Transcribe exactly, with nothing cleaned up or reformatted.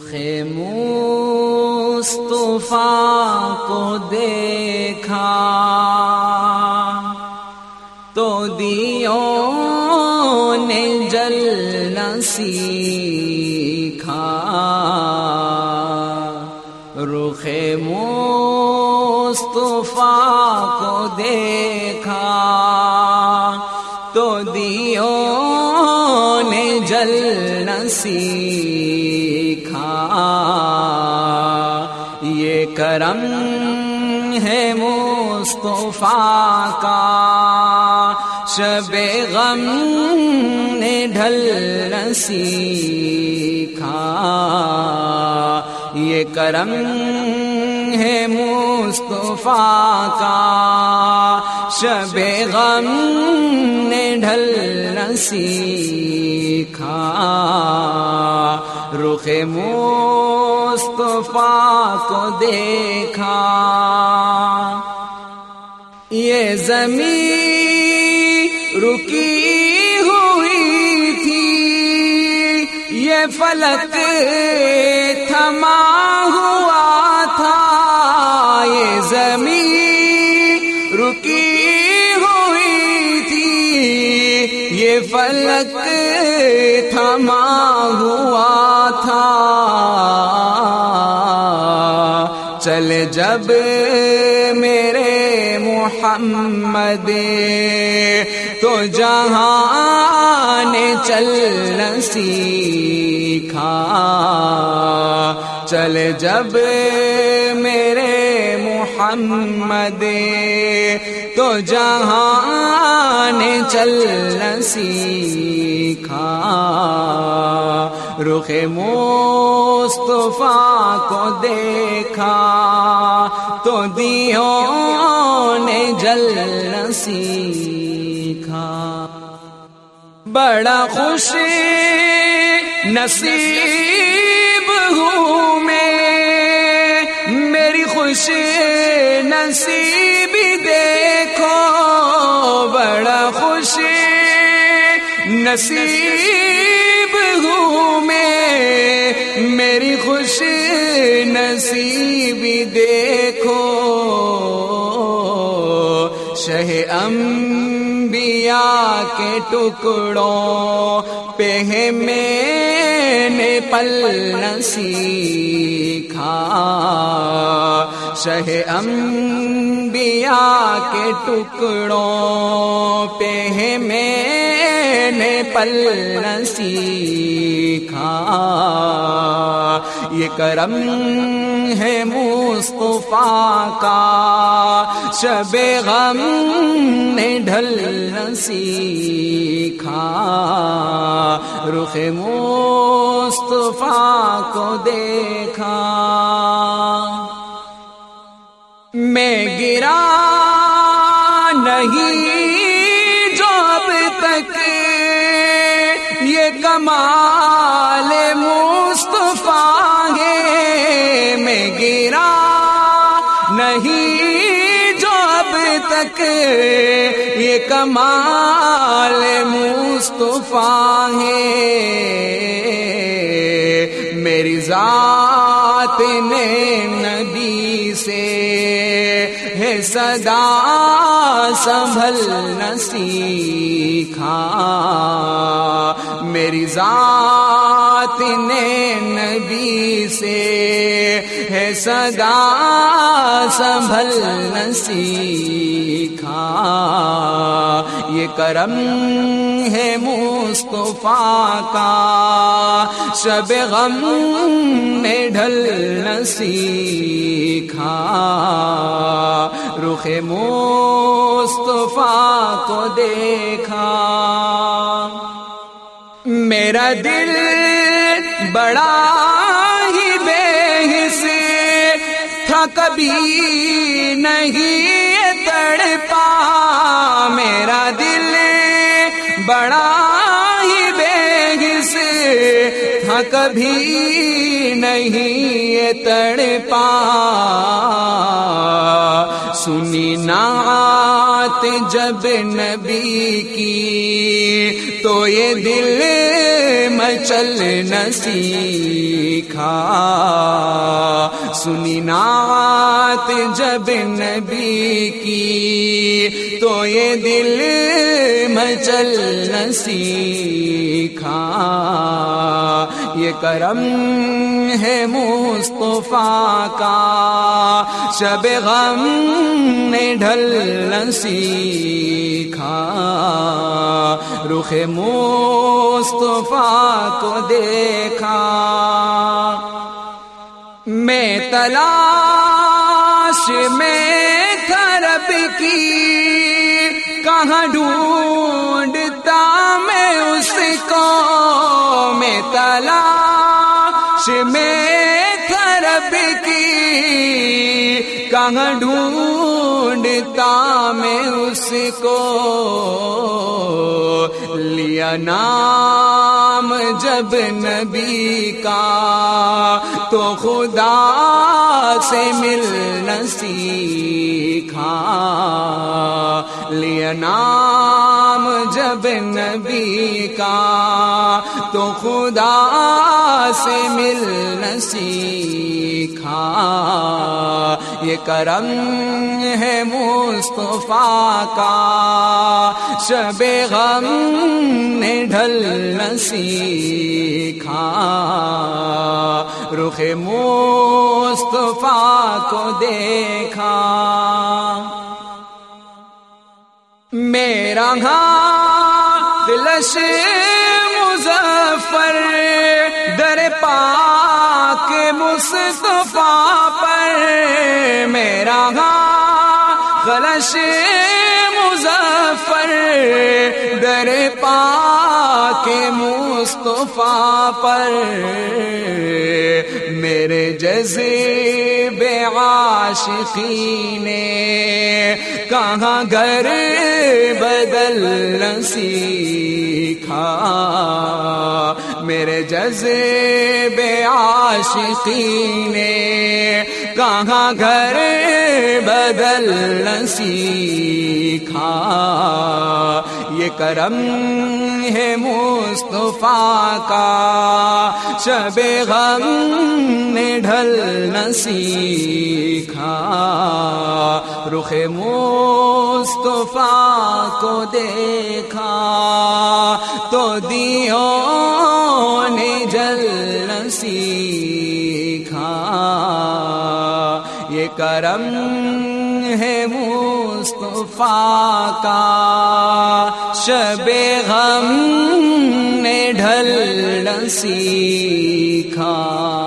مصطفیٰ کو دیکھا تو دیوں نے جلنا سیکھا، رخ مصطفیٰ کو دیکھا تو دیوں نے جلنا سیکھا، یہ کرم ہے مصطفیٰ کا، شب غم نے ڈھلنا سیکھا، یہ کرم ہے مصطفیٰ کا، شب غم نے ڈھلنا سیکھا، رخ مصطفیٰ کو دیکھا، یہ زمین رکی ہوئی تھی، یہ فلک تھما ہوا تھا، یہ زمین رکی ہوئی تھی، یہ فلک تھما ہوا تھا، چلے جب میرے محمد تو جہاں نے چلنا سیکھا، چلے جب میرے محمد تو جہاں نے چلنا سیکھا، رخ مصطفیٰ کو دیکھا تو دیوں نے جلنا سیکھا، بڑا خوش نصیب ہوں میں، میری خوش نصیبی دیکھو، بڑا خوش نصیب ہوں میں، میری خوش نصیبی دیکھو، شہ انبیاء کے ٹکڑوں پہ میں نے پلنا سیکھا، شہ انبیاء کے ٹکڑوں پہ میں نے پلنا سیکھا، یہ کرم ہے مصطفیٰ کا، شب غم نے ڈھلنا سیکھا، رخ مصطفیٰ کو دیکھا، میں گرا نہیں جو اب تک یہ کمال مصطفیٰ ہے، میں گرا نہیں جو اب تک یہ کمال مصطفیٰ ہے، میری ذات نے نبی سے ہے صدا سنبھلنا سیکھا، میری ذات نے نبی سے ہے صدا سنبھلنا سیکھا، یہ کرم ہے مصطفیٰ کا، شب غم نے ڈھلنا سیکھا، رخ مصطفیٰ کو دیکھا، میرا دل بڑا ہی بے حس تھا، کبھی نہیں تڑپا، میرا دل بڑا ہی بے حس تھا، کبھی نہیں تڑپا، سنی نعت جب نبی کی تو یہ دل مچلنا سیکھا، سنی نعت جب نبی کی تو یہ دل مچلنا سیکھا، یہ کرم ہے مصطفیٰ کا، شب غم نے ڈھلنا سیکھا، رخ مصطفیٰ کو دیکھا، میں تلاش میں تھا رب کی، کہاں ڈھونڈتا میں اس کو، میں تلاش میں تھا رب کی، کہاں ڈھونڈتا میں اس کو، لیا نام جب نبی کا تو خدا سے ملنا سیکھا، لیا نام جب نبی کا تو خدا سے ملنا سیکھا، یہ کرم ہے مصطفیٰ کا، شب غم نے ڈھلنا سیکھا، رخ مصطفیٰ کو دیکھا، میرا دلش مظفر در پاک مصطفیٰ پر، میرا غلش مظفر در پاک مصطفیٰ پر، میرے جذب عاشقی نے کہاں گھر بدلنا سیکھا، میرے جذب عاشقی نے کہاں گھر بدلنا سیکھا، یہ کرم ہے مصطفیٰ کا، شب غم نے ڈھلنا سیکھا، رخ مصطفیٰ کو دیکھا تو دیوں نے جلنا سیکھا، یہ کرم ہے مصطفیٰ کا، شب غم نے ڈھلنا سیکھا۔